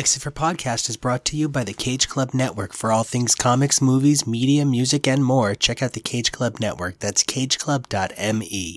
Exit for Podcast is brought to you by the Cage Club Network. For all things comics, movies, media, music, and more, check out the Cage Club Network. That's cageclub.me.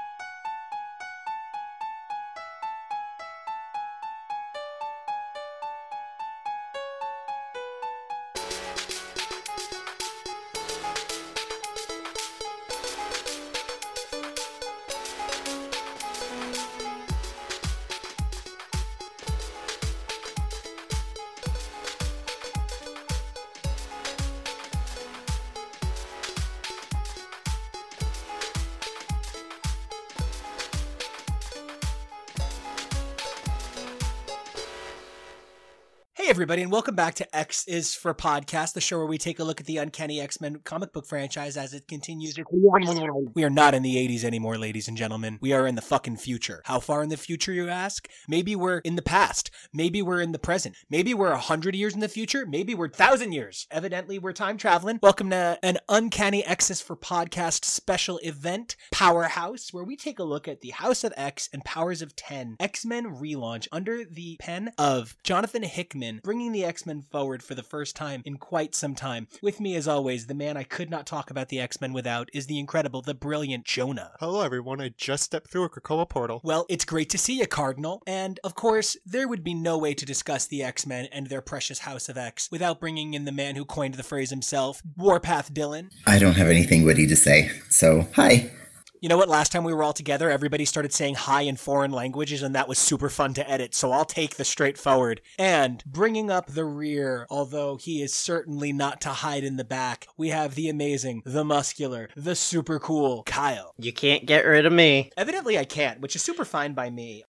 Hey everybody, and welcome back to X is for Podcast, the show where we take a look at the Uncanny X-Men comic book franchise as it continues. We are not in the 80s anymore, ladies and gentlemen. We are in the fucking future. How far in the future, you ask? Maybe we're in the past. Maybe we're in the present. Maybe we're 100 years in the future. Maybe we're 1,000 years. Evidently, we're time traveling. Welcome to an Uncanny X is for Podcast special event, Powerhouse, where we take a look at the House of X and Powers of 10 X-Men relaunch under the pen of Jonathan Hickman, bringing the X-Men forward for the first time in quite some time. With me, as always, the man I could not talk about the X-Men without is the incredible, the brilliant Jonah. Hello, everyone. I just stepped through a Krakoa portal. Well, it's great to see you, Cardinal. And, of course, there would be no way to discuss the X-Men and their precious House of X without bringing in the man who coined the phrase himself, Warpath Dylan. I don't have anything witty to say, so hi. You know what? Last time we were all together, everybody started saying hi in foreign languages, and that was super fun to edit, so I'll take the straightforward. And bringing up the rear, although he is certainly not to hide in the back, we have the amazing, the muscular, the super cool Kyle. You can't get rid of me. Evidently I can't, which is super fine by me.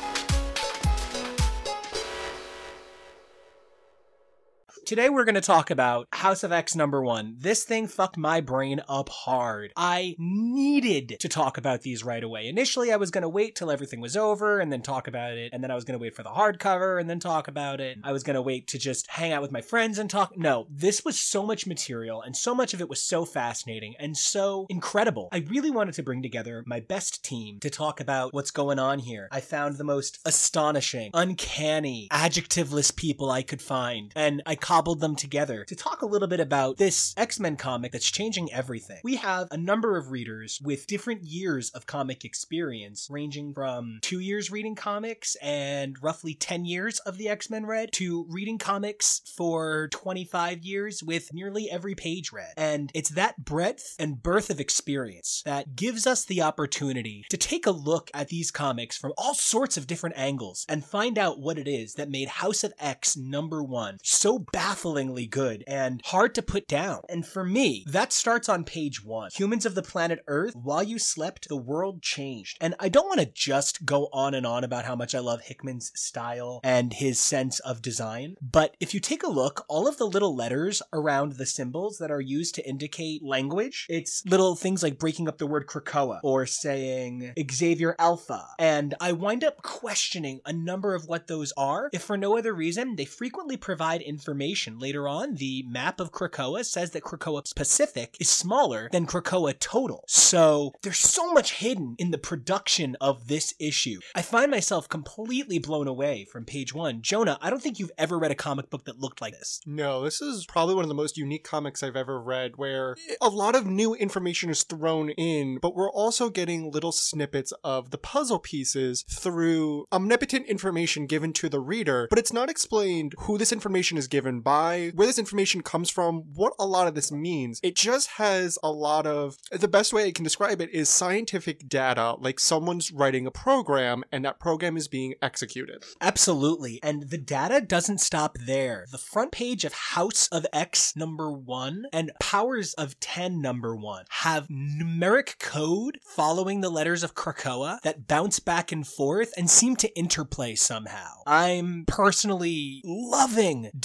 Today we're going to talk about House of X #1. This thing fucked my brain up hard. I needed to talk about these right away. Initially, I was going to wait till everything was over and then talk about it, and then I was going to wait for the hardcover and then talk about it. I was going to wait to just hang out with my friends and talk. No, this was so much material, and so much of it was so fascinating and so incredible. I really wanted to bring together my best team to talk about what's going on here. I found the most astonishing, uncanny, adjectiveless people I could find, and I cobbled them together to talk a little bit about this X-Men comic that's changing everything. We have a number of readers with different years of comic experience, ranging from 2 years reading comics and roughly 10 years of the X-Men read, to reading comics for 25 years with nearly every page read. And it's that breadth and birth of experience that gives us the opportunity to take a look at these comics from all sorts of different angles and find out what it is that made House of X #1 so bafflingly good and hard to put down. And for me, that starts on page 1. Humans of the planet Earth, while you slept, the world changed. And I don't want to just go on and on about how much I love Hickman's style and his sense of design, but if you take a look, all of the little letters around the symbols that are used to indicate language, it's little things like breaking up the word Krakoa or saying Xavier Alpha. And I wind up questioning a number of what those are, if for no other reason, they frequently provide information. Later on, the map of Krakoa says that Krakoa Pacific is smaller than Krakoa Total. So there's so much hidden in the production of this issue. I find myself completely blown away from page 1. Jonah, I don't think you've ever read a comic book that looked like this. No, this is probably one of the most unique comics I've ever read, where a lot of new information is thrown in, but we're also getting little snippets of the puzzle pieces through omnipotent information given to the reader, but it's not explained who this information is given by, where this information comes from, what a lot of this means. It just has a lot of, the best way I can describe it is scientific data, like someone's writing a program and that program is being executed. Absolutely. And the data doesn't stop there. The front page of House of X #1 and Powers of 10 #1 have numeric code following the letters of Krakoa that bounce back and forth and seem to interplay somehow. I'm personally loving digging into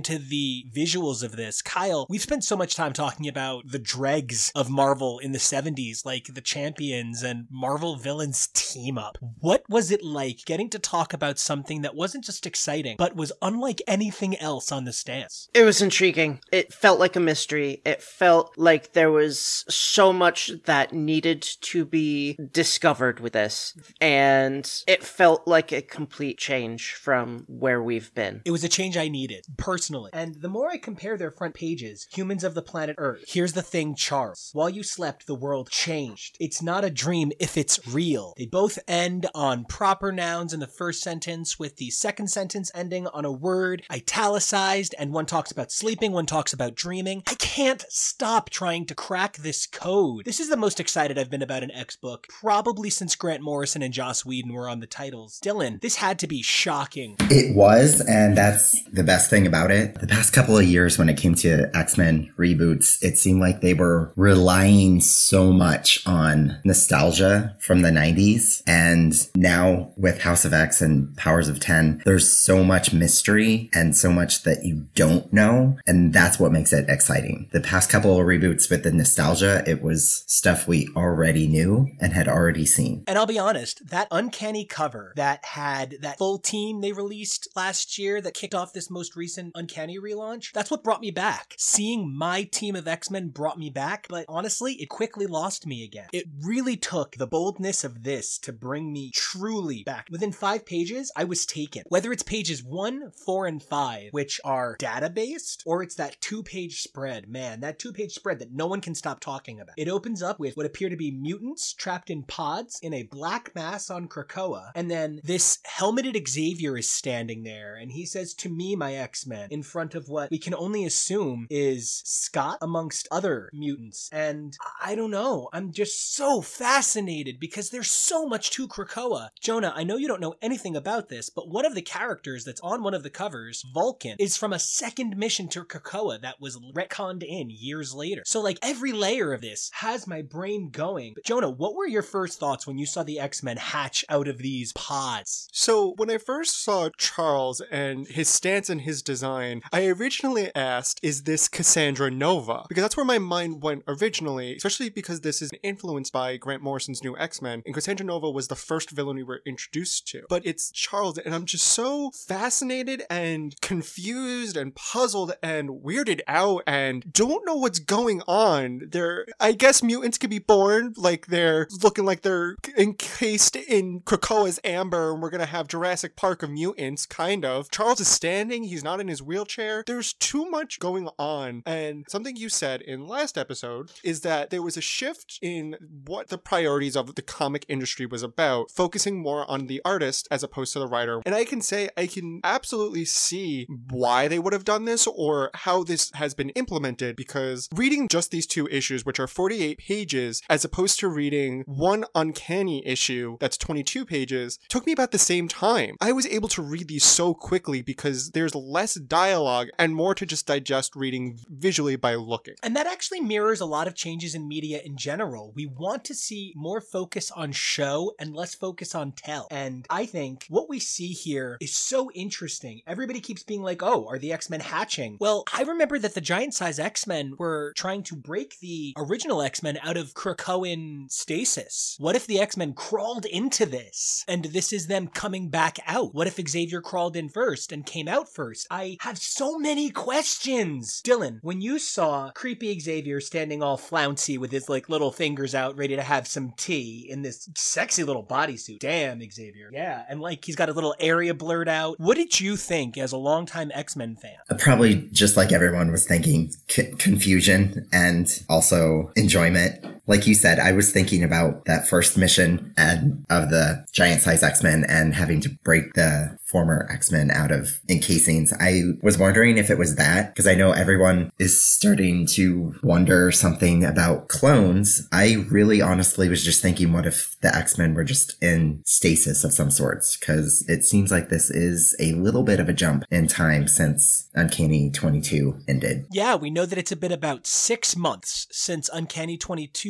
into the visuals of this, Kyle, we've spent so much time talking about the dregs of Marvel in the 70s, like the Champions and Marvel villains team up. What was it like getting to talk about something that wasn't just exciting, but was unlike anything else on the stance? It was intriguing. It felt like a mystery. It felt like there was so much that needed to be discovered with this, and it felt like a complete change from where we've been. It was a change I needed, personally. And the more I compare their front pages, Humans of the Planet Earth, here's the thing, Charles. While you slept, the world changed. It's not a dream if it's real. They both end on proper nouns in the first sentence, with the second sentence ending on a word italicized, and one talks about sleeping, one talks about dreaming. I can't stop trying to crack this code. This is the most excited I've been about an X book, probably since Grant Morrison and Joss Whedon were on the titles. Dylan, this had to be shocking. It was, and that's the best thing about it. The past couple of years when it came to X-Men reboots, it seemed like they were relying so much on nostalgia from the 90s. And now with House of X and Powers of 10, there's so much mystery and so much that you don't know. And that's what makes it exciting. The past couple of reboots with the nostalgia, it was stuff we already knew and had already seen. And I'll be honest, that uncanny cover that had that full team they released last year that kicked off this most recent Uncanny relaunch, that's what brought me back. Seeing my team of X-Men brought me back, but honestly, it quickly lost me again. It really took the boldness of this to bring me truly back. Within 5 pages, I was taken. Whether it's pages 1, 4, and 5, which are data-based, or it's that 2-page spread, man, that 2-page spread that no one can stop talking about. It opens up with what appear to be mutants trapped in pods in a black mass on Krakoa, and then this helmeted Xavier is standing there, and he says, "To me, my X-Men," in front of what we can only assume is Scott amongst other mutants. And I don't know, I'm just so fascinated because there's so much to Krakoa. Jonah, I know you don't know anything about this, but one of the characters that's on one of the covers, Vulcan, is from a second mission to Krakoa that was retconned in years later. So like every layer of this has my brain going. But Jonah, what were your first thoughts when you saw the X-Men hatch out of these pods? So when I first saw Charles and his stance and his design, I originally asked, is this Cassandra Nova? Because that's where my mind went originally, especially because this is influenced by Grant Morrison's new X-Men, and Cassandra Nova was the first villain we were introduced to. But it's Charles, and I'm just so fascinated and confused and puzzled and weirded out and don't know what's going on. I guess mutants could be born like they're looking like they're encased in Krakoa's amber, and we're gonna have Jurassic Park of mutants, kind of. Charles is standing, he's not in his wheelchair. There's too much going on. And something you said in last episode is that there was a shift in what the priorities of the comic industry was about, focusing more on the artist as opposed to the writer. And I can say I can absolutely see why they would have done this or how this has been implemented, because reading just these 2 issues, which are 48 pages, as opposed to reading one Uncanny issue that's 22 pages, took me about the same time. I was able to read these so quickly because there's less dialogue and more to just digest reading visually by looking. And that actually mirrors a lot of changes in media in general. We want to see more focus on show and less focus on tell. And I think what we see here is so interesting. Everybody keeps being like, oh, are the X-Men hatching? Well, I remember that the giant-size X-Men were trying to break the original X-Men out of Krakoan stasis. What if the X-Men crawled into this and this is them coming back out? What if Xavier crawled in first and came out first? I have so many questions. Dylan, when you saw creepy Xavier standing all flouncy with his like little fingers out ready to have some tea in this sexy little bodysuit. Damn, Xavier. Yeah, and like he's got a little area blurred out. What did you think as a longtime X-Men fan? Probably just like everyone was thinking, confusion and also enjoyment. Like you said, I was thinking about that first mission of the giant-size X-Men and having to break the former X-Men out of encasings. I was wondering if it was that, because I know everyone is starting to wonder something about clones. I really honestly was just thinking, what if the X-Men were just in stasis of some sorts? Because it seems like this is a little bit of a jump in time since Uncanny 22 ended. Yeah, we know that it's been about 6 months since Uncanny 22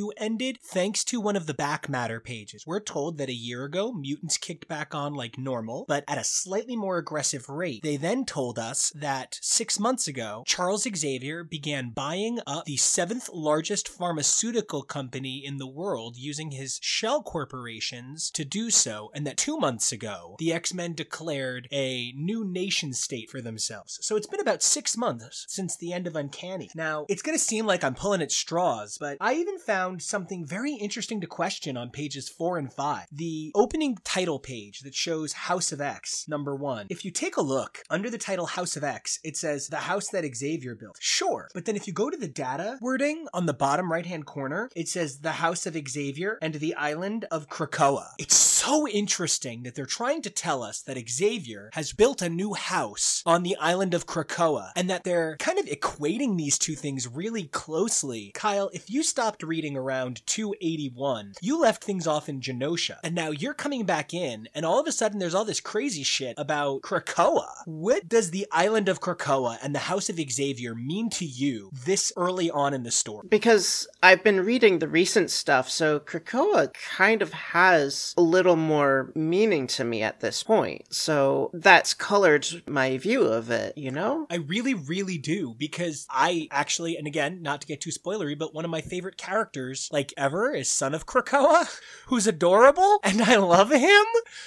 2 ended thanks to one of the back matter pages. We're told that a year ago, mutants kicked back on like normal, but at a slightly more aggressive rate. They then told us that 6 months ago, Charles Xavier began buying up the 7th largest pharmaceutical company in the world using his shell corporations to do so, and that 2 months ago, the X-Men declared a new nation state for themselves. So it's been about 6 months since the end of Uncanny. Now, it's going to seem like I'm pulling at straws, but I even found something very interesting to question on pages 4 and 5. The opening title page that shows House of X, number 1. If you take a look, under the title House of X, it says the house that Xavier built. Sure, but then if you go to the data wording on the bottom right-hand corner, it says the house of Xavier and the island of Krakoa. It's so interesting that they're trying to tell us that Xavier has built a new house on the island of Krakoa, and that they're kind of equating these two things really closely. Kyle, if you stopped reading around 281, you left things off in Genosha, and now you're coming back in, and all of a sudden there's all this crazy shit about Krakoa. What does the island of Krakoa and the house of Xavier mean to you this early on in the story? Because I've been reading the recent stuff, so Krakoa kind of has a little more meaning to me at this point. So that's colored my view of it, you know? I really, really do, because I actually, and again, not to get too spoilery, but one of my favorite characters, like ever, is Son of Krakoa, who's adorable, and I love him.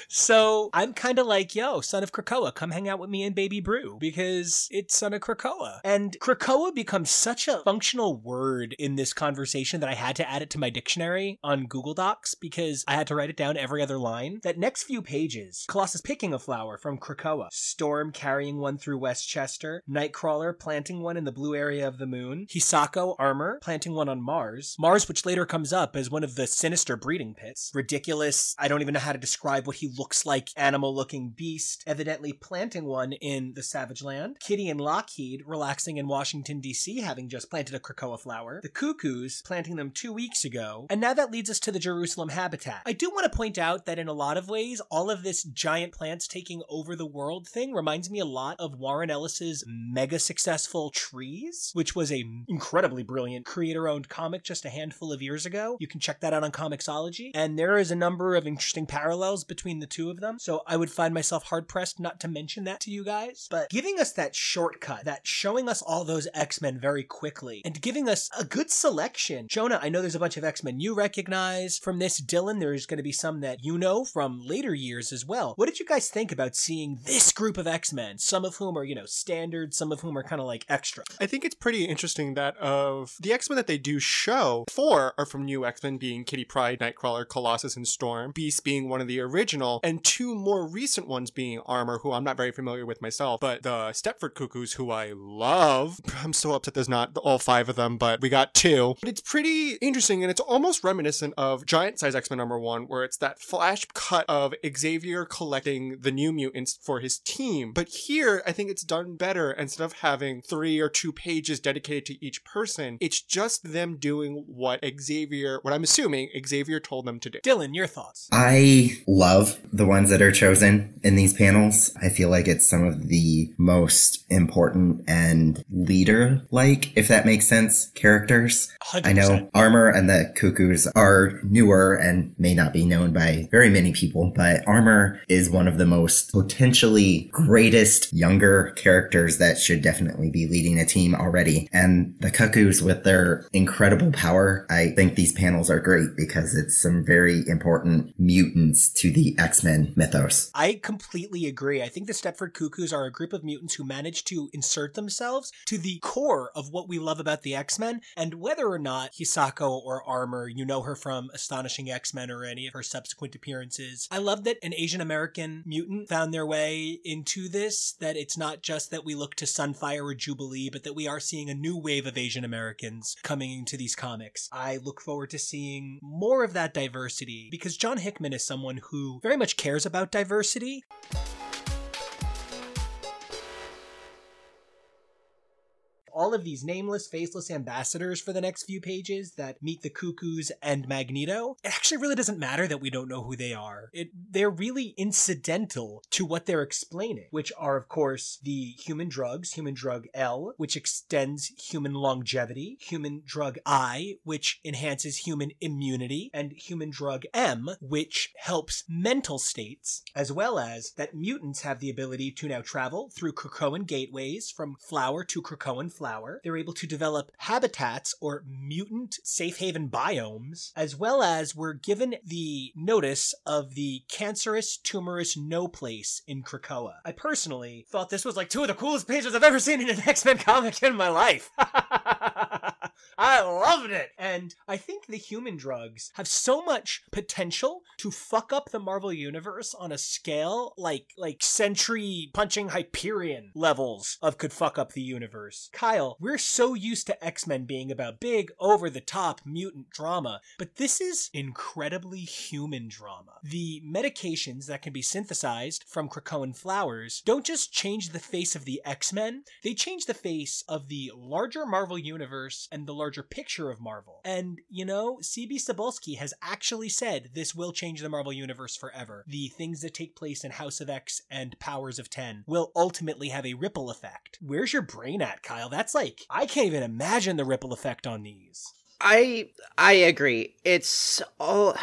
So I'm kind of like, yo, Son of Krakoa, come hang out with me and Baby Brew, because it's Son of Krakoa. And Krakoa becomes such a functional word in this conversation that I had to add it to my dictionary on Google Docs, because I had to write it down every other line. That next few pages, Colossus picking a flower from Krakoa, Storm carrying one through Westchester, Nightcrawler planting one in the blue area of the moon, Hisako Armor planting one on Mars, which later comes up as one of the sinister breeding pits, Ridiculous, I don't even know how to describe what he looks like, animal-looking beast, evidently planting one in the Savage Land, Kitty and Lockheed relaxing in Washington, D.C., having just planted a Krakoa flower, the Cuckoos planting them 2 weeks ago, and now that leads us to the Jerusalem habitat. I do want to point out that in a lot of ways, all of this giant plants taking over the world thing reminds me a lot of Warren Ellis's mega successful Trees, which was a incredibly brilliant creator-owned comic just a handful of years ago. You can check that out on Comixology, and there is a number of interesting parallels between the two of them, so I would find myself hard-pressed not to mention that to you guys. But giving us that shortcut, that showing us all those X-Men very quickly, and giving us a good selection. Jonah, I know there's a bunch of X-Men you recognize from this. Dylan, there's going to be some that you know from later years as well. What did you guys think about seeing this group of X-Men, some of whom are, standard, some of whom are kind of like extra? I think it's pretty interesting that of the X-Men that they do show, 4 are from new X-Men, being Kitty Pryde, Nightcrawler, Colossus, and Storm, Beast being one of the original, and 2 more recent ones being Armor, who I'm not very familiar with myself, but the Stepford Cuckoos, who I love. I'm so upset there's not all 5 of them, but we got 2. But it's pretty interesting, and it's almost reminiscent of Giant Size X-Men number 1, where it's that flash cut of Xavier collecting the New Mutants for his team. But here, I think it's done better. Instead of having 3 or 2 pages dedicated to each person, it's just them doing what I'm assuming Xavier told them to do. Dylan, your thoughts? I love the ones that are chosen in these panels. I feel like it's some of the most important and leader-like, if that makes sense, characters. 100%. I know Armor and the Cuckoos are newer and may not be known by very many people, but Armor is one of the most potentially greatest younger characters that should definitely be leading a team already. And the Cuckoos, with their incredible power, I think these panels are great because it's some very important mutants to the X-Men mythos. I completely agree. I think the Stepford Cuckoos are a group of mutants who managed to insert themselves to the core of what we love about the X-Men, and whether or not Hisako or Armor, you know her from Astonishing X-Men or any of her subsequent appearances. I love that an Asian American mutant found their way into this, that it's not just that we look to Sunfire or Jubilee, but that we are seeing a new wave of Asian Americans coming into these comics. I look forward to seeing more of that diversity, because John Hickman is someone who very much cares about diversity. all of these nameless, faceless ambassadors for the next few pages that meet the Cuckoos and Magneto. It actually really doesn't matter that we don't know who they are. They're really incidental to what they're explaining, which are, of course, the human drugs, human drug L, which extends human longevity, human drug I, which enhances human immunity, and human drug M, which helps mental states, as well as that mutants have the ability to now travel through Krakoan gateways from flower to Krakoan flower. They're able to develop habitats or mutant safe haven biomes, as well as we're given the notice of the cancerous, tumorous no place in Krakoa. I personally thought this was like two of the coolest pages I've ever seen in an X-Men comic in my life. I loved it. And I think the human drugs have so much potential to fuck up the Marvel Universe on a scale like Sentry punching Hyperion levels of could fuck up the universe. Kyle, we're so used to X-Men being about big, over-the-top mutant drama, but this is incredibly human drama. The medications that can be synthesized from Krakoan flowers don't just change the face of the X-Men, they change the face of the larger Marvel Universe and the larger picture of Marvel. And, you know, C.B. Cebulski has actually said this will change the Marvel Universe forever. The things that take place in House of X and Powers of 10 will ultimately have a ripple effect. Where's your brain at, Kyle? That's like, I can't even imagine the ripple effect on these. I agree. It's all...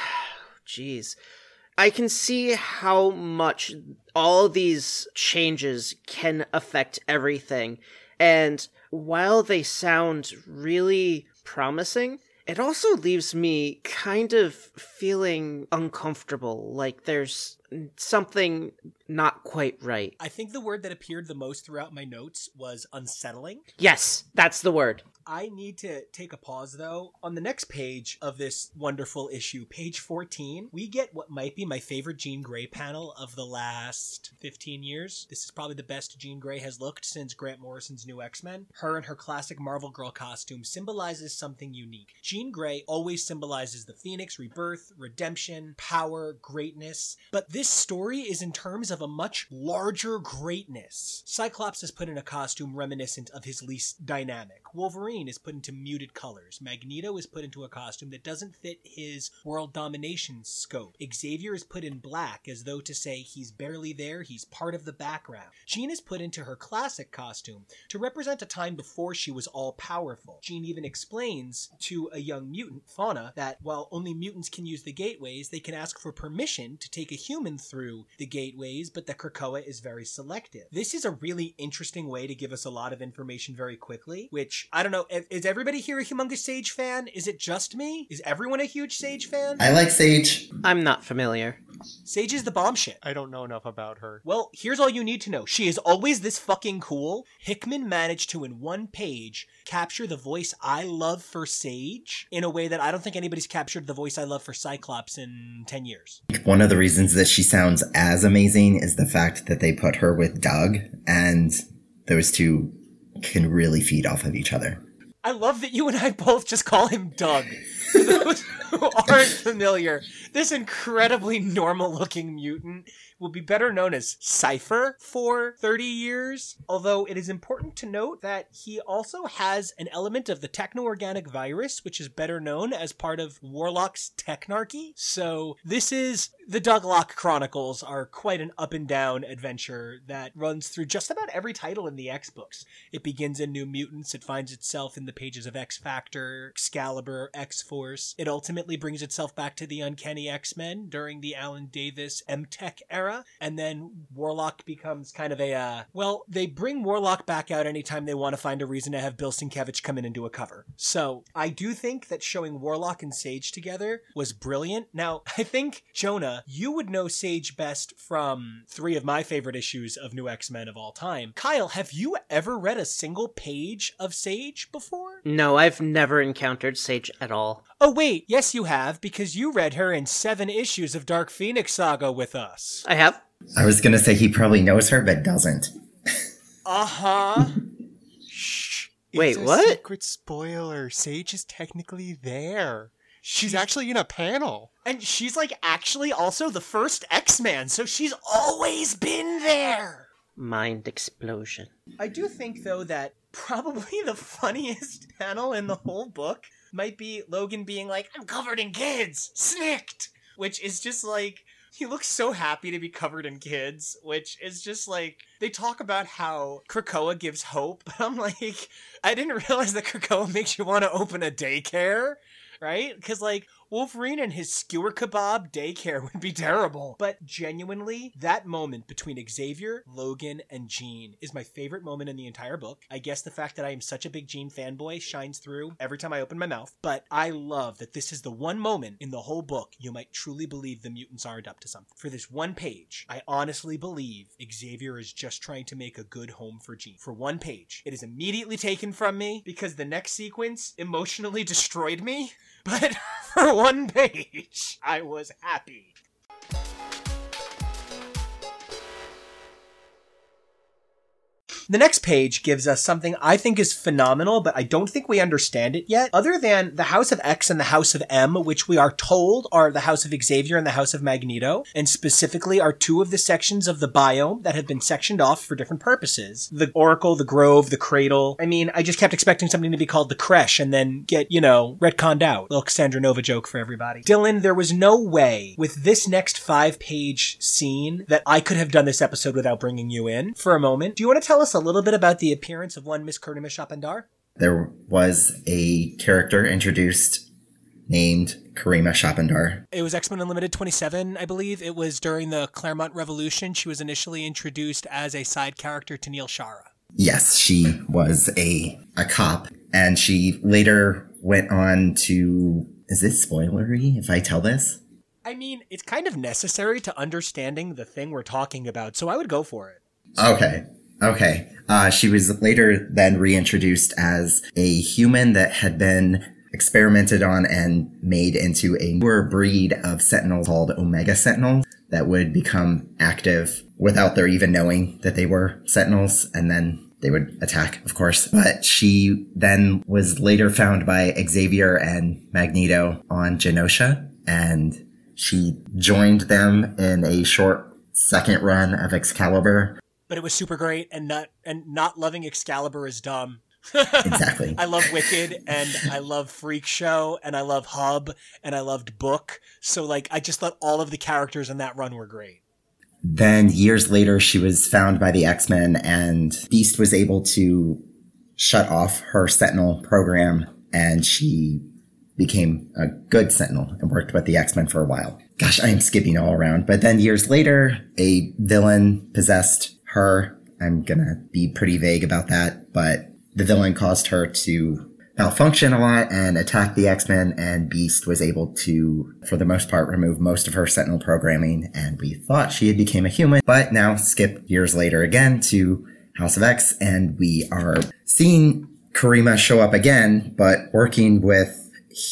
Jeez. I can see how much all these changes can affect everything. And while they sound really promising, it also leaves me kind of feeling uncomfortable, like there's something not quite right. I think the word that appeared the most throughout my notes was unsettling. Yes, that's the word. I need to take a pause, though. On the next page of this wonderful issue, page 14, we get what might be my favorite Jean Grey panel of the last 15 years. This is probably the best Jean Grey has looked since Grant Morrison's New X-Men. Her in her classic Marvel Girl costume symbolizes something unique. Jean Grey always symbolizes the Phoenix, rebirth, redemption, power, greatness. But this story is in terms of a much larger greatness. Cyclops is put in a costume reminiscent of his least dynamic. Wolverine is put into muted colors. Magneto is put into a costume that doesn't fit his world domination scope. Xavier is put in black as though to say he's barely there, he's part of the background. Jean is put into her classic costume to represent a time before she was all-powerful. Jean even explains to a young mutant, Fauna, that while only mutants can use the gateways, they can ask for permission to take a human through the gateways, but that Krakoa is very selective. This is a really interesting way to give us a lot of information very quickly, which, I don't know, is everybody here a humongous Sage fan? Is it just me? Is everyone a huge Sage fan? I like Sage. I'm not familiar. Sage is the bomb shit. I don't know enough about her. Well, here's all you need to know. She is always this fucking cool. Hickman managed to, in one page, capture the voice I love for Sage in a way that I don't think anybody's captured the voice I love for Cyclops in 10 years. One of the reasons that she sounds as amazing is the fact that they put her with Doug, and those two can really feed off of each other. I love that you and I both just call him Doug. For those who aren't familiar, this incredibly normal-looking mutant will be better known as Cypher for 30 years, although it is important to note that he also has an element of the techno-organic virus, which is better known as part of Warlock's Technarchy. So this is... The Douglock Chronicles are quite an up-and-down adventure that runs through just about every title in the X-books. It begins in New Mutants, it finds itself in the pages of X-Factor, Excalibur, X-Force. It ultimately brings itself back to the Uncanny X-Men during the Alan Davis M-Tech era, and then Warlock becomes kind of a, they bring Warlock back out anytime they want to find a reason to have Bill Sienkiewicz come in and do a cover. So, I do think that showing Warlock and Sage together was brilliant. Now, I think, Jonah, you would know Sage best from 3 of my favorite issues of New X-Men of all time. Kyle, have you ever read a single page of Sage before? No, I've never encountered Sage at all. Oh wait, yes you have, because you read her in 7 issues of Dark Phoenix Saga with us. I have? I was gonna say he probably knows her, but doesn't. Uh-huh. Shh. Wait, It's a what? secret spoiler. Sage is technically there. She's actually in a panel. And she's like actually also the first X-Man, so she's always been there. Mind explosion. I do think, though, that probably the funniest panel in the whole book might be Logan being like, I'm covered in kids! Snicked! Which is just like, he looks so happy to be covered in kids, which is just like, they talk about how Krakoa gives hope, but I'm like, I didn't realize that Krakoa makes you want to open a daycare, right? Because like, Wolverine and his skewer kebab daycare would be terrible. But genuinely, that moment between Xavier, Logan, and Jean is my favorite moment in the entire book. I guess the fact that I am such a big Jean fanboy shines through every time I open my mouth. But I love that this is the one moment in the whole book you might truly believe the mutants aren't up to something. For this one page, I honestly believe Xavier is just trying to make a good home for Jean. For one page. It is immediately taken from me because the next sequence emotionally destroyed me. But for one page, I was happy. The next page gives us something I think is phenomenal, but I don't think we understand it yet. Other than the House of X and the House of M, which we are told are the House of Xavier and the House of Magneto, and specifically are two of the sections of the biome that have been sectioned off for different purposes. The Oracle, the Grove, the Cradle. I mean, I just kept expecting something to be called the Creche and then get, retconned out. Little Cassandra Nova joke for everybody. Dylan, there was no way with this next 5-page scene that I could have done this episode without bringing you in for a moment. Do you want to tell us a little bit about the appearance of one Miss Karima Shapandar? There was a character introduced named Karima Shapandar. It was X-Men Unlimited 27, I believe. It was during the Claremont Revolution. She was initially introduced as a side character to Neil Shara. Yes, she was a cop, and she later went on to... Is this spoilery if I tell this? I mean, it's kind of necessary to understanding the thing we're talking about, so I would go for it. Okay. She was later then reintroduced as a human that had been experimented on and made into a newer breed of Sentinels called Omega Sentinels that would become active without their even knowing that they were Sentinels, and then they would attack, of course. But she then was later found by Xavier and Magneto on Genosha, and she joined them in a short second run of Excalibur. But it was super great, and not loving Excalibur is dumb. Exactly. I love Wicked, and I love Freak Show, and I love Hub, and I loved Book. So, I just thought all of the characters in that run were great. Then, years later, she was found by the X-Men, and Beast was able to shut off her Sentinel program, and she became a good Sentinel and worked with the X-Men for a while. Gosh, I am skipping all around. But then years later, a villain possessed her. I'm gonna be pretty vague about that, but the villain caused her to malfunction a lot and attack the X-Men, and Beast was able to, for the most part, remove most of her Sentinel programming, and we thought she had become a human. But now, skip years later again to House of X, and we are seeing Karima show up again, but working with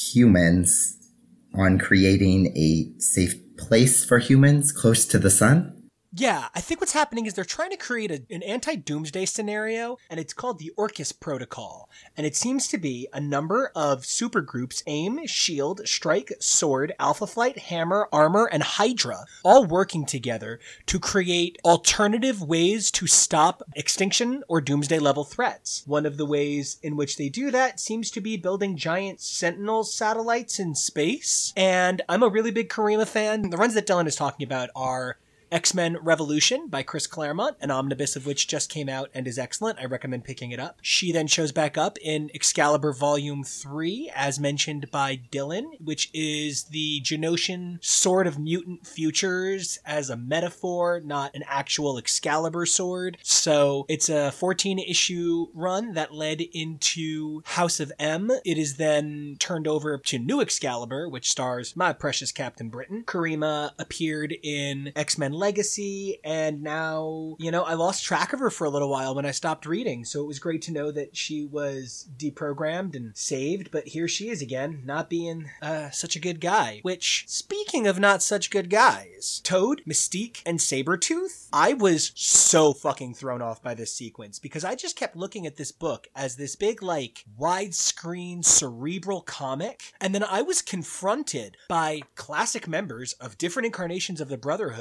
humans on creating a safe place for humans close to the sun. Yeah, I think what's happening is they're trying to create an anti-doomsday scenario, and it's called the Orcus Protocol. And it seems to be a number of supergroups, AIM, SHIELD, Strike, Sword, Alpha Flight, Hammer, Armor, and Hydra, all working together to create alternative ways to stop extinction or doomsday-level threats. One of the ways in which they do that seems to be building giant Sentinel satellites in space. And I'm a really big Karima fan. The runs that Dylan is talking about are X-Men Revolution by Chris Claremont, an omnibus of which just came out and is excellent. I recommend picking it up. She then shows back up in Excalibur Volume 3, as mentioned by Dylan, which is the Genosian Sword of Mutant Futures as a metaphor, not an actual Excalibur sword. So it's a 14-issue run that led into House of M. It is then turned over to New Excalibur, which stars my precious Captain Britain. Karima appeared in X-Men Legacy, and now, I lost track of her for a little while when I stopped reading, so it was great to know that she was deprogrammed and saved, but here she is again, not being such a good guy. Which, speaking of not such good guys, Toad, Mystique, and Sabretooth, I was so fucking thrown off by this sequence, because I just kept looking at this book as this big, widescreen, cerebral comic, and then I was confronted by classic members of different incarnations of the Brotherhood being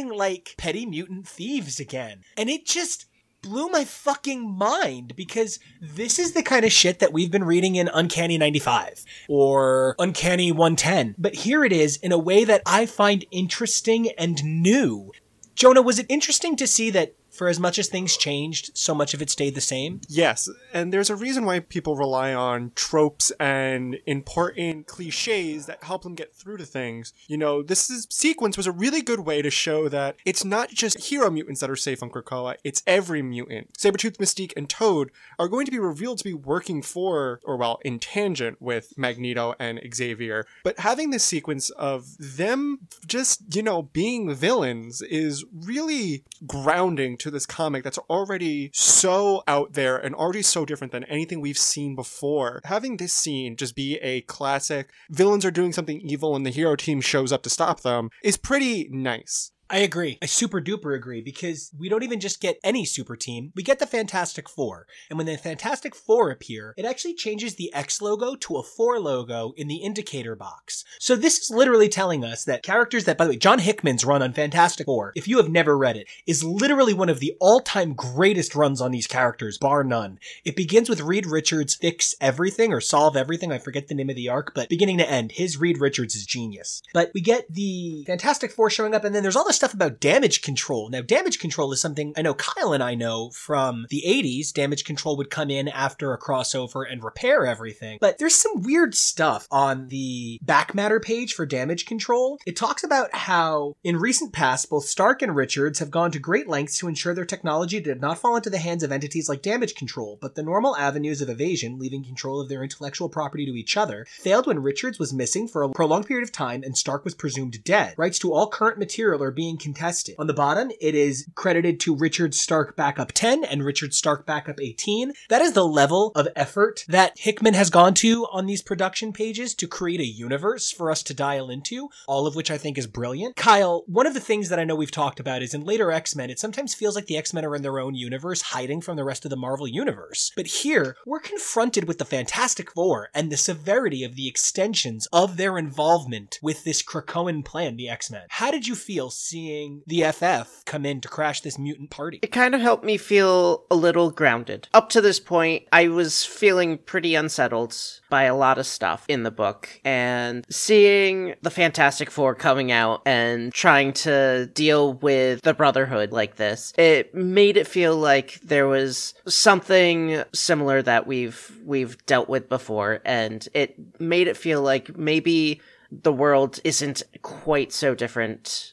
acting like petty mutant thieves again. And it just blew my fucking mind, because this is the kind of shit that we've been reading in Uncanny 95 or Uncanny 110. But here it is in a way that I find interesting and new. Jonah, was it interesting to see that for as much as things changed, so much of it stayed the same? Yes, and there's a reason why people rely on tropes and important cliches that help them get through to things. You know, sequence was a really good way to show that it's not just hero mutants that are safe on Krakoa, it's every mutant. Sabretooth, Mystique, and Toad are going to be revealed to be working for, or well, in tangent with Magneto and Xavier. But having this sequence of them just, being villains is really grounding to this comic that's already so out there and already so different than anything we've seen before. Having this scene just be a classic, villains are doing something evil and the hero team shows up to stop them, is pretty nice. I agree. I super duper agree, because we don't even just get any super team. We get the Fantastic Four. And when the Fantastic Four appear, it actually changes the X logo to a 4 logo in the indicator box. So this is literally telling us that characters that, by the way, John Hickman's run on Fantastic Four, if you have never read it, is literally one of the all-time greatest runs on these characters, bar none. It begins with Reed Richards' Fix Everything or Solve Everything. I forget the name of the arc, but beginning to end, his Reed Richards is genius. But we get the Fantastic Four showing up, and then there's all this stuff about damage control. Now, damage control is something I know Kyle and I know from the 80s. Damage control would come in after a crossover and repair everything. But there's some weird stuff on the back matter page for damage control. It talks about how in recent past, both Stark and Richards have gone to great lengths to ensure their technology did not fall into the hands of entities like damage control, but the normal avenues of evasion, leaving control of their intellectual property to each other, failed when Richards was missing for a prolonged period of time and Stark was presumed dead. Rights to all current material are being contested. On the bottom, it is credited to Richard Stark Backup 10 and Richard Stark Backup 18. That is the level of effort that Hickman has gone to on these production pages to create a universe for us to dial into, all of which I think is brilliant. Kyle, one of the things that I know we've talked about is in later X-Men, it sometimes feels like the X-Men are in their own universe, hiding from the rest of the Marvel universe. But here, we're confronted with the Fantastic Four and the severity of the extensions of their involvement with this Krakoan plan, the X-Men. How did you feel seeing the FF come in to crash this mutant party? It kind of helped me feel a little grounded. Up to this point, I was feeling pretty unsettled by a lot of stuff in the book, and seeing the Fantastic Four coming out and trying to deal with the Brotherhood like this, it made it feel like there was something similar that we've dealt with before, and it made it feel like maybe the world isn't quite so different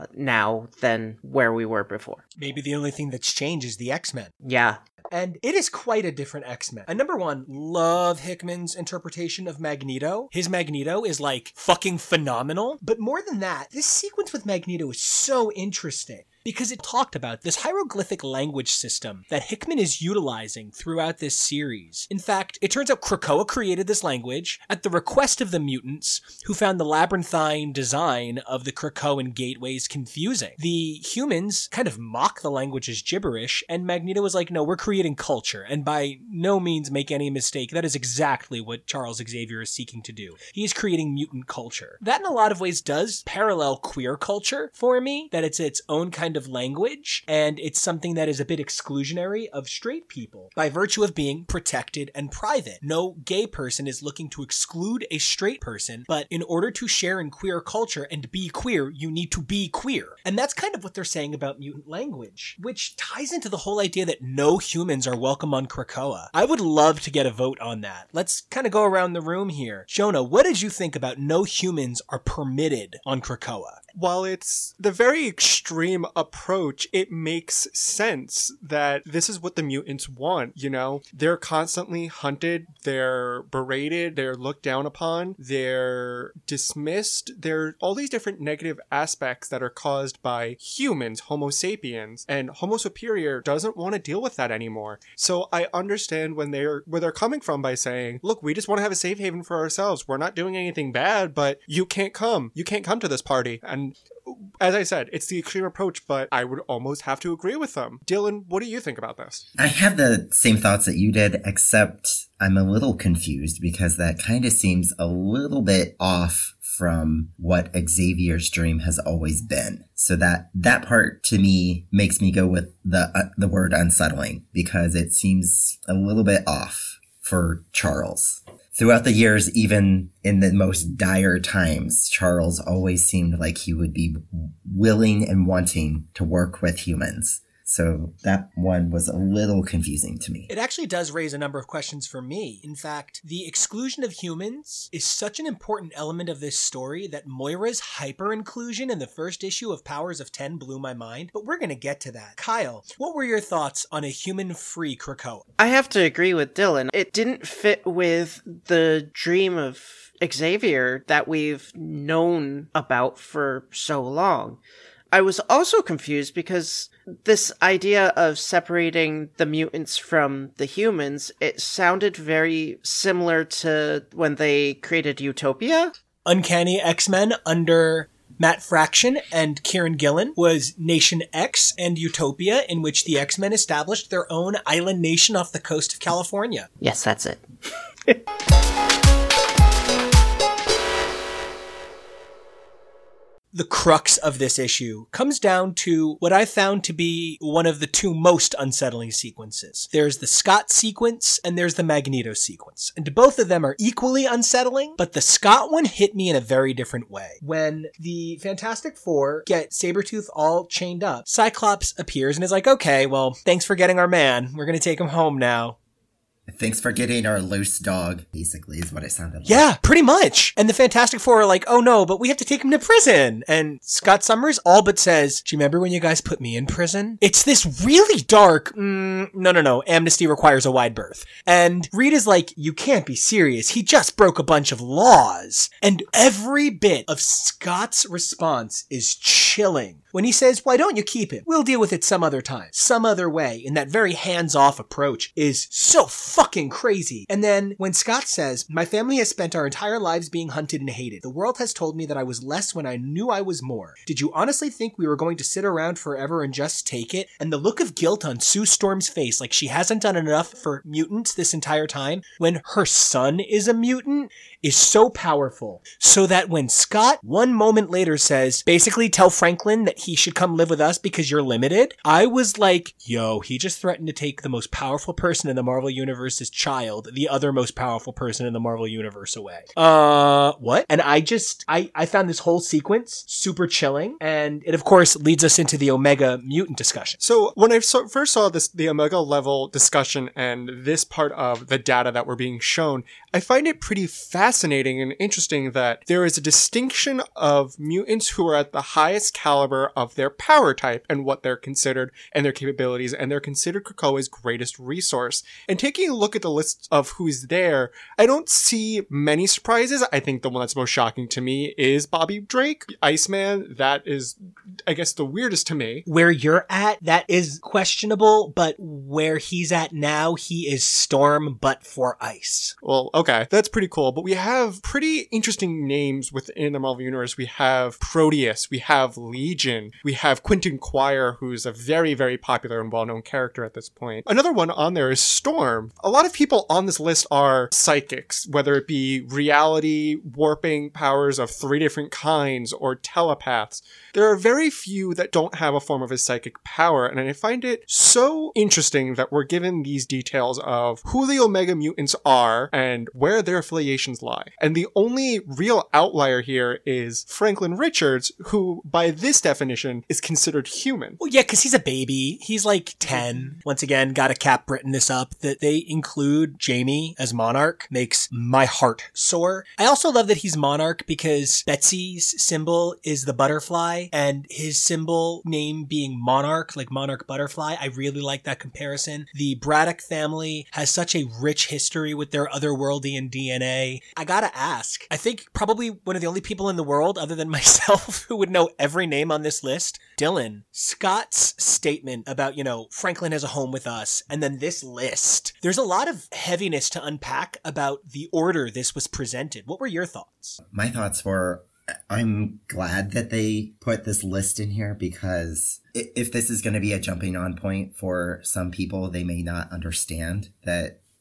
now than where we were before. Maybe the only thing that's changed is the X-Men. Yeah. And it is quite a different X-Men. I, number one, love Hickman's interpretation of Magneto. His Magneto is like fucking phenomenal. But more than that, this sequence with Magneto is so interesting, because it talked about this hieroglyphic language system that Hickman is utilizing throughout this series. In fact, it turns out Krakoa created this language at the request of the mutants, who found the labyrinthine design of the Krakoan gateways confusing. The humans kind of mock the language as gibberish, and Magneto was like, no, we're creating culture, and by no means make any mistake, that is exactly what Charles Xavier is seeking to do. He is creating mutant culture. That in a lot of ways does parallel queer culture for me, that it's its own kind of language, and it's something that is a bit exclusionary of straight people by virtue of being protected and private. No gay person is looking to exclude a straight person, but in order to share in queer culture and be queer, you need to be queer. And that's kind of what they're saying about mutant language, which ties into the whole idea that no humans are welcome on Krakoa. I would love to get a vote on that. Let's kind of go around the room here. Jonah, what did you think about no humans are permitted on Krakoa? While it's the very extreme approach, it makes sense that this is what the mutants want, you know? They're constantly hunted, they're berated, they're looked down upon, they're dismissed. There are all these different negative aspects that are caused by humans, Homo sapiens, and Homo superior doesn't want to deal with that anymore. So I understand where they're coming from by saying, look, we just want to have a safe haven for ourselves. We're not doing anything bad, but you can't come. You can't come to this party. And as I said, it's the extreme approach, but I would almost have to agree with them. Dylan, what do you think about this? I have the same thoughts that you did, except I'm a little confused because that kind of seems a little bit off from what Xavier's dream has always been. So that part to me makes me go with the word unsettling, because it seems a little bit off for Charles. Throughout the years, even in the most dire times, Charles always seemed like he would be willing and wanting to work with humans. So that one was a little confusing to me. It actually does raise a number of questions for me. In fact, the exclusion of humans is such an important element of this story that Moira's hyper-inclusion in the first issue of Powers of 10 blew my mind, but we're going to get to that. Kyle, what were your thoughts on a human-free Krakoa? I have to agree with Dylan. It didn't fit with the dream of Xavier that we've known about for so long. I was also confused because this idea of separating the mutants from the humans, it sounded very similar to when they created Utopia. Uncanny X-Men under Matt Fraction and Kieran Gillen was Nation X and Utopia, in which the X-Men established their own island nation off the coast of California. Yes, that's it. The crux of this issue comes down to what I found to be one of the two most unsettling sequences. There's the Scott sequence and there's the Magneto sequence. And both of them are equally unsettling, but the Scott one hit me in a very different way. When the Fantastic Four get Sabretooth all chained up, Cyclops appears and is like, okay, well, thanks for getting our man. We're going to take him home now. Thanks for getting our loose dog, basically, is what it sounded like. Yeah, pretty much. And the Fantastic Four are like, oh no, but we have to take him to prison. And Scott Summers all but says, do you remember when you guys put me in prison? It's this really dark, no, amnesty requires a wide berth. And Reed is like, you can't be serious. He just broke a bunch of laws. And every bit of Scott's response is chilling. When he says, why don't you keep it? We'll deal with it some other time, some other way. In that very hands-off approach is so fucking crazy. And then when Scott says, my family has spent our entire lives being hunted and hated. The world has told me that I was less when I knew I was more. Did you honestly think we were going to sit around forever and just take it? And the look of guilt on Sue Storm's face, like she hasn't done enough for mutants this entire time, when her son is a mutant, is so powerful. So that when Scott 1 moment later says, basically tell Franklin that he should come live with us because you're limited, I was like, yo, he just threatened to take the most powerful person in the Marvel Universe's child, the other most powerful person in the Marvel Universe, away. What? And I found this whole sequence super chilling, and it of course leads us into the Omega mutant discussion. So when I first saw the Omega level discussion and this part of the data that were being shown, I find it pretty fascinating and interesting that there is a distinction of mutants who are at the highest caliber of their power type and what they're considered and their capabilities, and they're considered Krakoa's greatest resource. And taking a look at the list of who's there, I don't see many surprises. I think the one that's most shocking to me is Bobby Drake, Iceman. That is, I guess, the weirdest to me. Where you're at, that is questionable, but where he's at now, he is Storm, but for ice. Well, okay, that's pretty cool. But we have pretty interesting names within the Marvel Universe. We have Proteus, we have Legion, we have Quentin Quire, who's a very, very popular and well-known character at this point. Another one on there is Storm. A lot of people on this list are psychics, whether it be reality warping powers of 3 different kinds or telepaths. There are very few that don't have a form of a psychic power, and I find it so interesting that we're given these details of who the Omega mutants are and where their affiliations lie. And the only real outlier here is Franklin Richards, who, by this definition, is considered human. Well, yeah, because he's a baby. He's like 10. Once again, got a Cap Britain this up. That they include Jamie as Monarch makes my heart soar. I also love that he's Monarch because Betsy's symbol is the butterfly, and his symbol name being Monarch, like Monarch Butterfly. I really like that comparison. The Braddock family has such a rich history with their otherworldly DNA. I gotta ask, I think probably one of the only people in the world, other than myself, who would know every name on this list, Dylan. Scott's statement about, Franklin has a home with us, and then this list. There's a lot of heaviness to unpack about the order this was presented. What were your thoughts? My thoughts were, I'm glad that they put this list in here, because if this is going to be a jumping on point for some people, they may not understand that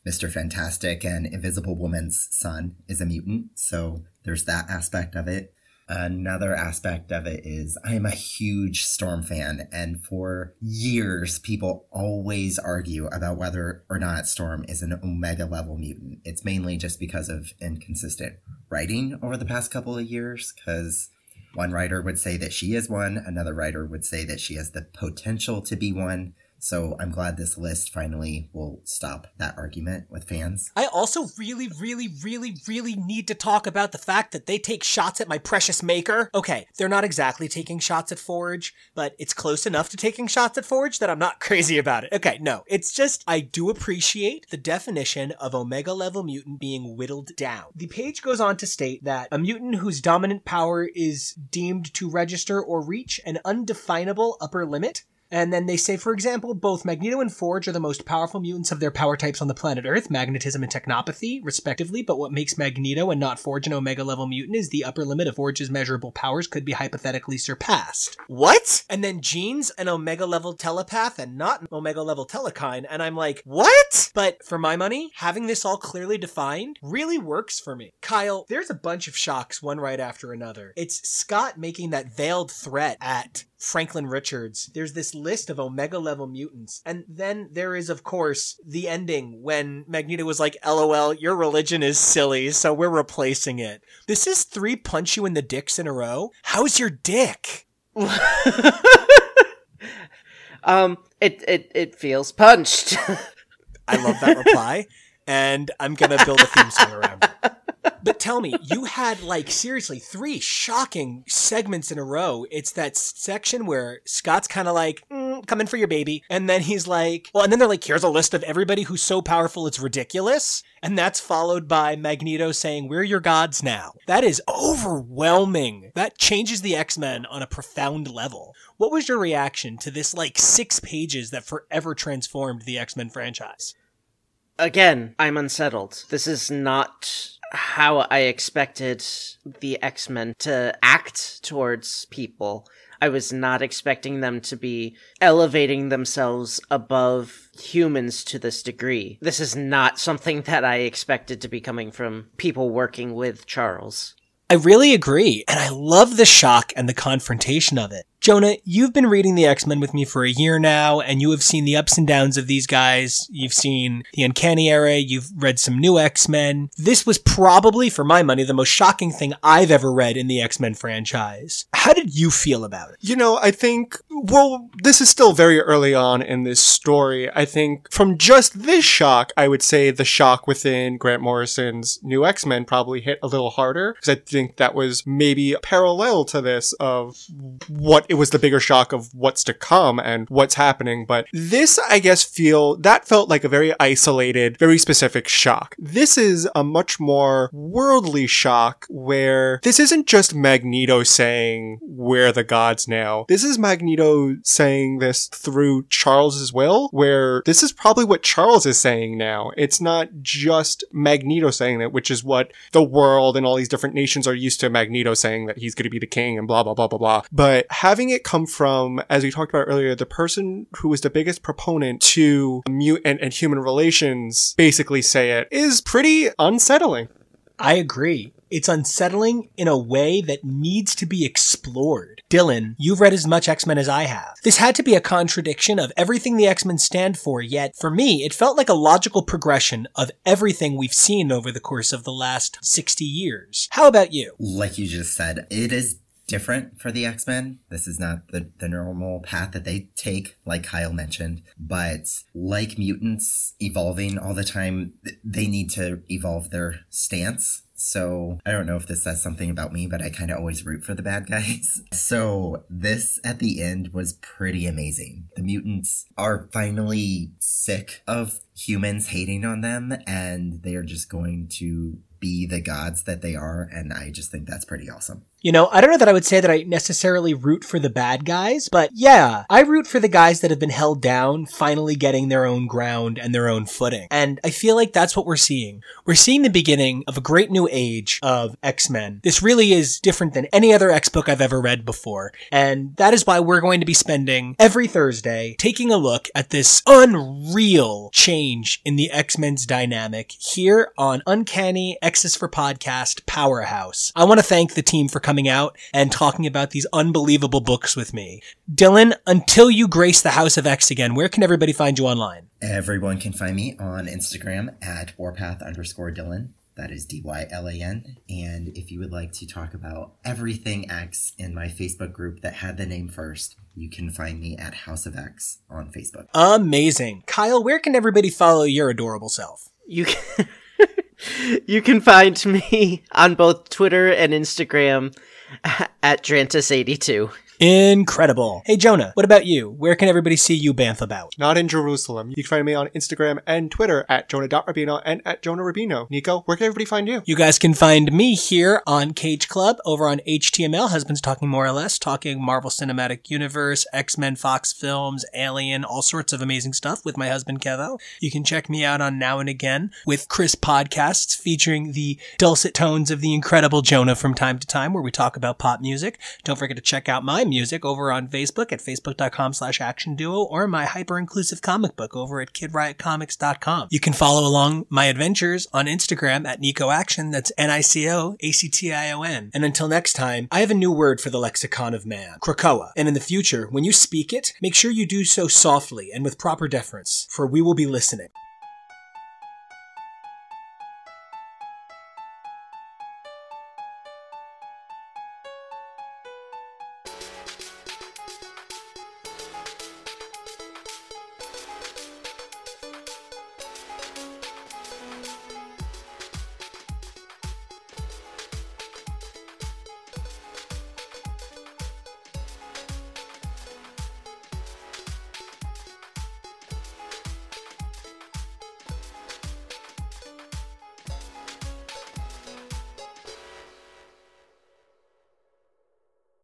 Mr. Fantastic and Invisible Woman's son is a mutant, so there's that aspect of it. Another aspect of it is I am a huge Storm fan, and for years, people always argue about whether or not Storm is an Omega level mutant. It's mainly just because of inconsistent writing over the past couple of years, because one writer would say that she is one, another writer would say that she has the potential to be one. So I'm glad this list finally will stop that argument with fans. I also really need to talk about the fact that they take shots at my precious maker. Okay, they're not exactly taking shots at Forge, but it's close enough to taking shots at Forge that I'm not crazy about it. Okay, no, it's just, I do appreciate the definition of Omega level mutant being whittled down. The page goes on to state that a mutant whose dominant power is deemed to register or reach an undefinable upper limit. And then they say, for example, both Magneto and Forge are the most powerful mutants of their power types on the planet Earth, magnetism and technopathy, respectively, but what makes Magneto and not Forge an Omega-level mutant is the upper limit of Forge's measurable powers could be hypothetically surpassed. What? And then Jean's an Omega-level telepath and not an Omega-level telekine, and I'm like, what? But for my money, having this all clearly defined really works for me. Kyle, there's a bunch of shocks, one right after another. It's Scott making that veiled threat at Franklin Richards. There's this list of Omega level mutants. And then there is, of course, the ending when Magneto was like, LOL, your religion is silly, so we're replacing it. This is 3 punch you in the dicks in a row. How's your dick? It feels punched. I love that reply. And I'm gonna build a theme song around it. But tell me, you had, like, seriously, 3 shocking segments in a row. It's that section where Scott's kind of like, coming for your baby. And then he's like, well, and then they're like, here's a list of everybody who's so powerful it's ridiculous. And that's followed by Magneto saying, we're your gods now. That is overwhelming. That changes the X-Men on a profound level. What was your reaction to this, like, 6 pages that forever transformed the X-Men franchise? Again, I'm unsettled. This is not how I expected the X-Men to act towards people. I was not expecting them to be elevating themselves above humans to this degree. This is not something that I expected to be coming from people working with Charles. I really agree, and I love the shock and the confrontation of it. Jonah, you've been reading the X-Men with me for a year now, and you have seen the ups and downs of these guys. You've seen the Uncanny Era, you've read some new X-Men. This was probably, for my money, the most shocking thing I've ever read in the X-Men franchise. How did you feel about it? You know, I think, well, this is still very early on in this story. I think from just this shock, I would say the shock within Grant Morrison's New X-Men probably hit a little harder, because I think that was maybe parallel to this of what it was the bigger shock of what's to come and what's happening. But this, I guess, that felt like a very isolated, very specific shock. This is a much more worldly shock where this isn't just Magneto saying, we're the gods now. This is Magneto saying this through Charles's will, where this is probably what Charles is saying now. It's not just Magneto saying that, which is what the world and all these different nations are used to Magneto saying that he's going to be the king and blah, blah, blah, blah, blah. But having it come from, as we talked about earlier, the person who was the biggest proponent to mutant and human relations basically say it is pretty unsettling. I agree. It's unsettling in a way that needs to be explored. Dylan, you've read as much X-Men as I have. This had to be a contradiction of everything the X-Men stand for, yet for me, it felt like a logical progression of everything we've seen over the course of the last 60 years. How about you? Like you just said, it is different for the X-Men. This is not the normal path that they take, like Kyle mentioned. But like mutants evolving all the time, they need to evolve their stance. So I don't know if this says something about me, but I kind of always root for the bad guys. So this at the end was pretty amazing. The mutants are finally sick of humans hating on them, and they are just going to be the gods that they are, and I just think that's pretty awesome. You know, I don't know that I would say that I necessarily root for the bad guys, but yeah, I root for the guys that have been held down, finally getting their own ground and their own footing. And I feel like that's what we're seeing. We're seeing the beginning of a great new age of X-Men. This really is different than any other X book I've ever read before. And that is why we're going to be spending every Thursday taking a look at this unreal change in the X-Men's dynamic here on Uncanny X's for Podcast Powerhouse. I want to thank the team for coming out and talking about these unbelievable books with me. Dylan, until you grace the House of X again, where can everybody find you online? Everyone can find me on Instagram at warpath_Dylan. That is DYLAN. And if you would like to talk about everything X in my Facebook group that had the name first, you can find me at House of X on Facebook. Amazing. Kyle, where can everybody follow your adorable self? You can, you can find me on both Twitter and Instagram at Drantis82. Incredible. Hey, Jonah, what about you? Where can everybody see you bantha about? Not in Jerusalem. You can find me on Instagram and Twitter at Jonah.Rubino and at Jonah Rubino. Nico, where can everybody find you? You guys can find me here on Cage Club over on HTML, Husbands Talking More or Less, talking Marvel Cinematic Universe, X-Men, Fox Films, Alien, all sorts of amazing stuff with my husband Kevo. You can check me out on Now and Again with Chris Podcasts featuring the dulcet tones of the incredible Jonah from time to time where we talk about pop music. Don't forget to check out my music over on Facebook at facebook.com/action duo or my hyper-inclusive comic book over at kidriotcomics.com. You can follow along my adventures on Instagram at Nico Action. That's NicoAction. And until next time, I have a new word for the lexicon of man, Krakoa. And in the future, when you speak it, make sure you do so softly and with proper deference, for we will be listening.